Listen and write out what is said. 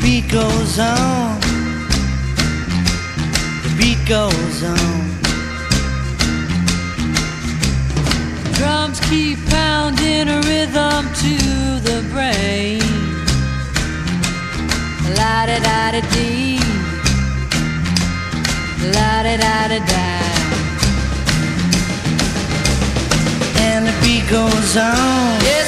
beat goes on, the beat goes on. Drums keep pounding a rhythm to the brain. La-da-da-da-dee, la-da-da-da-da. And the beat goes on. Yeah.